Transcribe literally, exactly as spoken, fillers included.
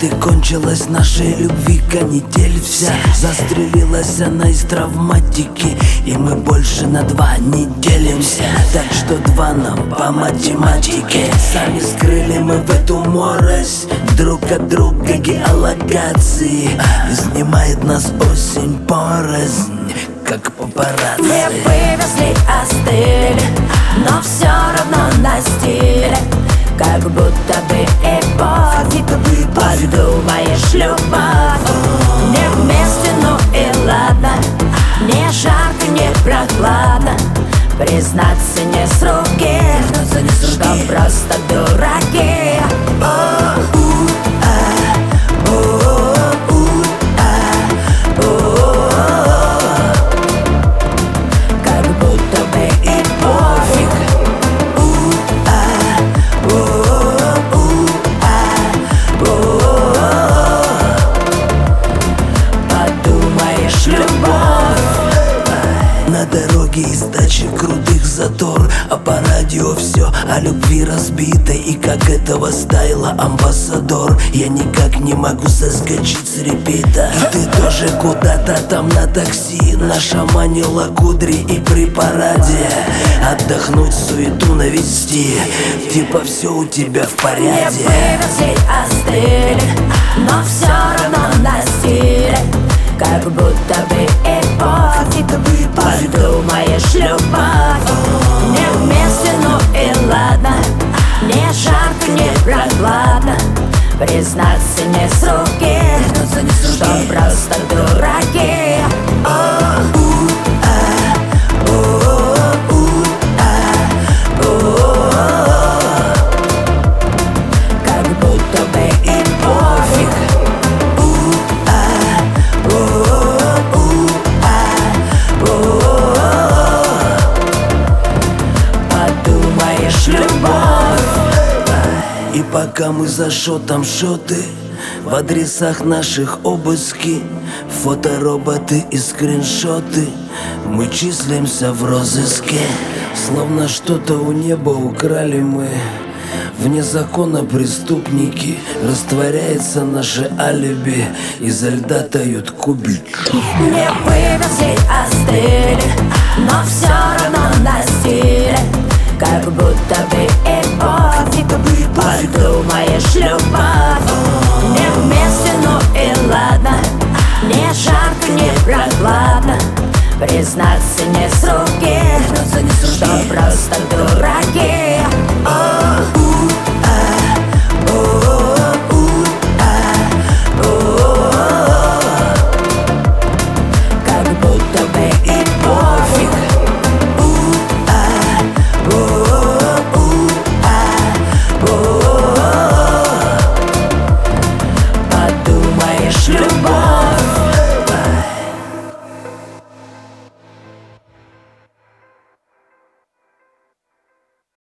и кончилась нашей любви канитель вся. Застрелилась она из травматики, и мы больше на два не делимся. Так что два нам по математике. Сами скрыли мы в эту морось друг от друга геолокации. И снимает нас осень порознь, как папарацци. Не вывезли, остыли, но все равно на стиле. Как будто бы и пофиг, подумаешь, любовь. Не вместе, ну и ладно, не жарко, не прохладно. Признаться не с руки, что просто дураки. Как будто бы и пофиг. Подумаешь, любовь. На дороге из дачи крутых затор, а по радио все о любви разбитой. И как этого стайла амбассадор я никак не могу соскочить с репита. И ты тоже куда-то там на такси нашаманила кудри и при параде отдохнуть, суету навести, типа все у тебя в порядке. Не вывезли, остыли, но все равно на стиле. Как будто бы и пофиг, подумаешь, любовь. Не вместе, ну и ладно, не жарко, не прохладно. Признаться не с руки, что просто дураки. Как будто бы и пофиг. Подумаешь, любовь. И пока мы за шотом шоты, в адресах наших обыски, фотороботы и скриншоты, мы числимся в розыске. Словно что-то у неба украли мы, вне закона преступники. Растворяется наше алиби, изо льда тают кубики. Не вывезли, остыли, но все равно на стиле. Как будто бы и пофиг, подумаешь, любовь. Не вместе, ну и ладно, не жарко, не прохладно. Признаться не с руки, что просто